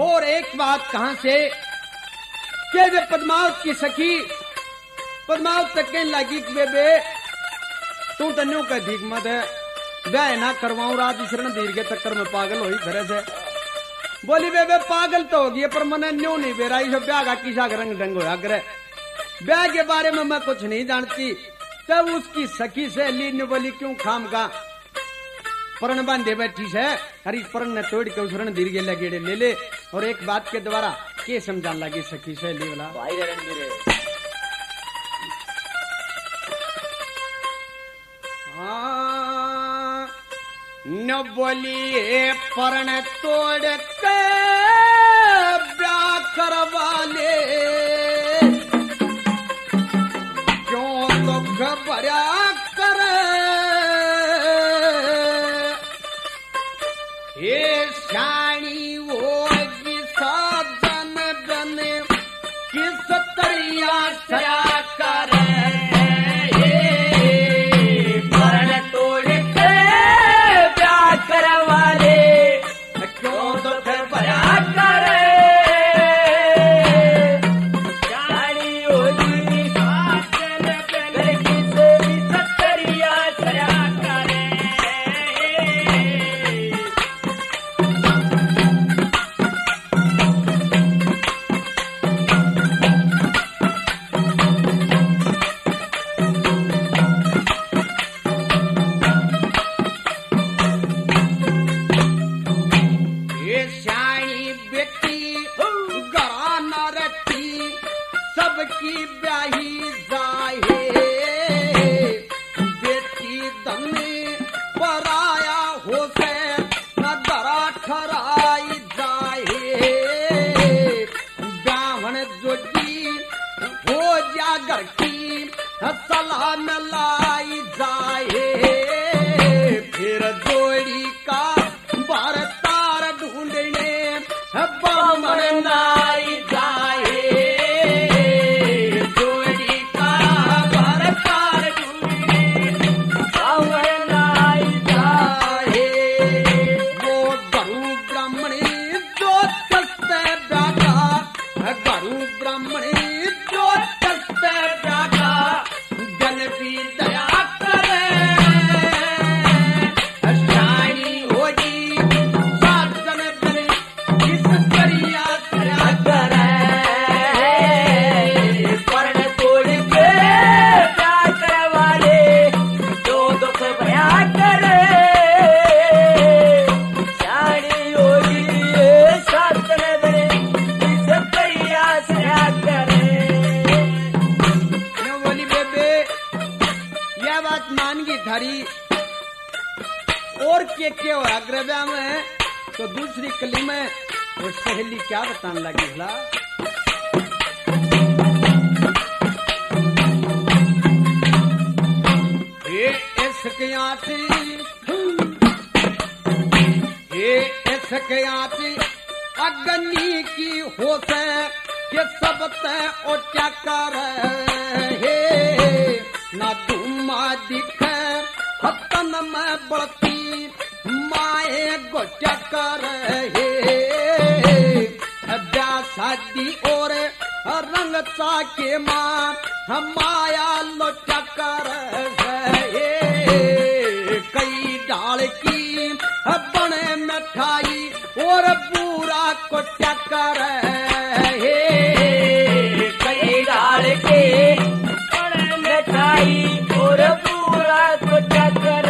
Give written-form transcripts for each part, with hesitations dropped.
और एक बात कहां से कि वे पद्मावत की सखी पद्मावत तक कहने लगी कि बेबे तू तन्यों का ठीक मत है ब्याह ना करवाऊं रात शरण धीर के चक्कर में पागल हो फिर से बोली बेबे पागल तो होगी पर मैंने न्यू नहीं बेराई सब ब्याह का किसा रंग ढंग होया करे ब्याह के बारे में मैं कुछ नहीं जानती। तब उसकी सखी से ली ने बोली क्यों खाम का परण बांधे बैठी है हरी परण ने तोड़ के उस रण धीर के लगेड़े ले ले और एक बात के द्वारा के समझाने लगी सखी से ली वाला न बोली परण तोड़ के ब्याह करवा ले क्यों दुख भरा कर ये शानी होगी साधन बने किस तरिया सया कर और के हो अग्रव्या में तो दूसरी कली में वो सहेली क्या बताने लगी भला ये इसके आती अग्नि की होश है कि सब तय और क्या कर ना धुमा दिखे हतन में बढ़ती माए गोचा कर शादी और रंग के माँ माया लोचा कर कई डाल की बने मिठाई और पूरा कोचा कर कई डाल के बने मिठाई और पूरा कोचा कर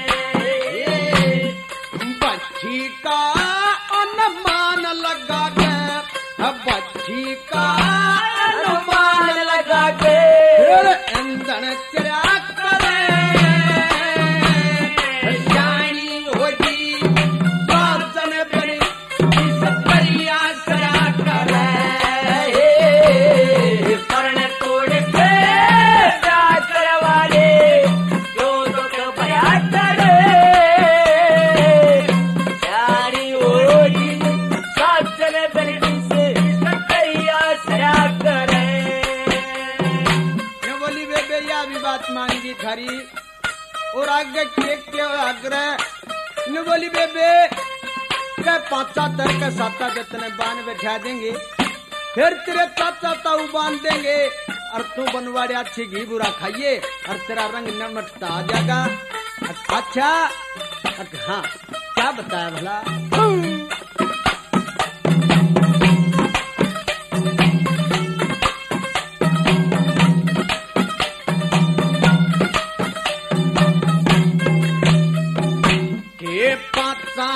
बच्ची का अनुमान लगा के बच्ची का अनुमान लगा के इंधन चरा करे जानी होगी साधन बने इस परिया सरा करे परण तोड़ के ब्याह करवाले जो दुख भया करे जानी होगी साधन बने मांगी थारी और आगे के आग्रह न बोली बेबे के पांचा दर के साता जतने बान बैठा देंगे, फिर तेरे चाचा ताऊ बांध देंगे और तू बनवाड़े अच्छी घी बुरा खाइए और तेरा रंग नमटता आ जाएगा। अच्छा हाँ क्या बताया भला? हे पाँच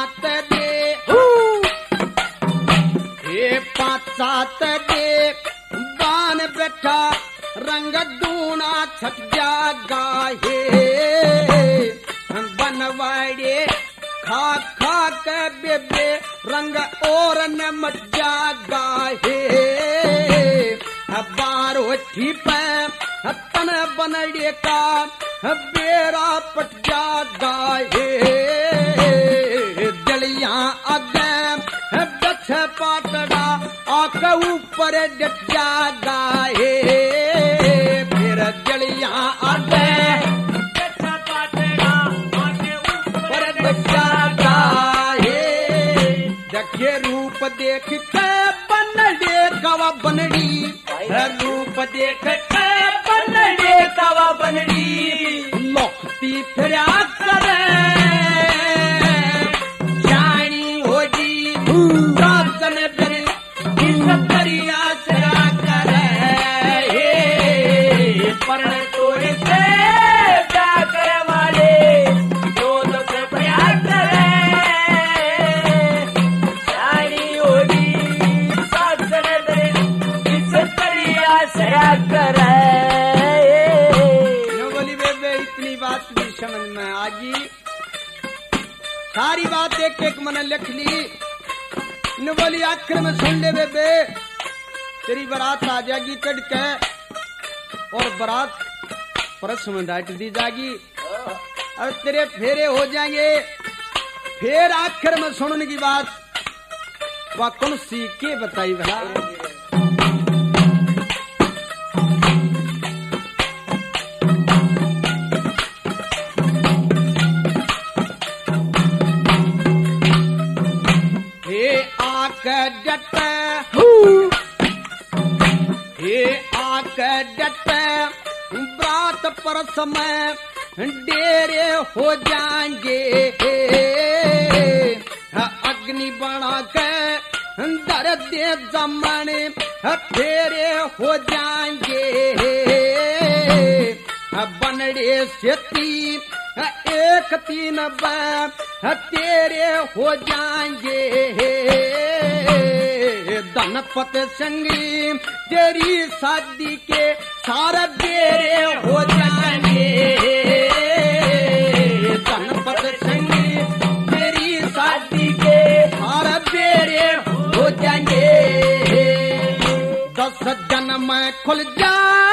सात दे बान बैठा रंग दूना छट जागा हे बनवाड़े खा खा के बेबे रंग और नमट जागा हे बारो ठीपे तन बनड़े का बेरा पट जागा हे जलिया आगे दछ पाटड़ा आके ऊपर डट जागा हे फिर जलिया आगे दछ पाटड़ा आके ऊपर डट जागा हे देखे रूप देख के बनड़े कवा बनड़ी रूप देख के बनड़े कवा बनड़ी लोकती फिरा करे जानी हो जी रातन फिर इस परिया सरा करे परण तोड़े से जाकर वाले जो दुख भया करे जानी हो जी रातन फिर इस परिया सरा करे। इतनी बात भी समझ में आ गई, सारी बात एक एक मन लिख ली। न बोली आखिर में सुन ले बेबे तेरी बारात आ जाएगी चढ़ के और बारात परस में डांट दी जाएगी और तेरे फेरे हो जाएंगे। फिर आखिर में सुनने की बात वह कौन सी के बताई भला? आके डट बात पर समय डेरे हो जाएंगे अग्नि बना के दर दे जमाने फेरे हो जाएंगे बनड़े सेती एक तीन तेरे हो जाएंगे धनपत संगी तेरी शादी के सारे बेरे हो जाएंगे धनपत संगी तेरी शादी के सारे बेरे हो जाएंगे 10 जन्म खुल जा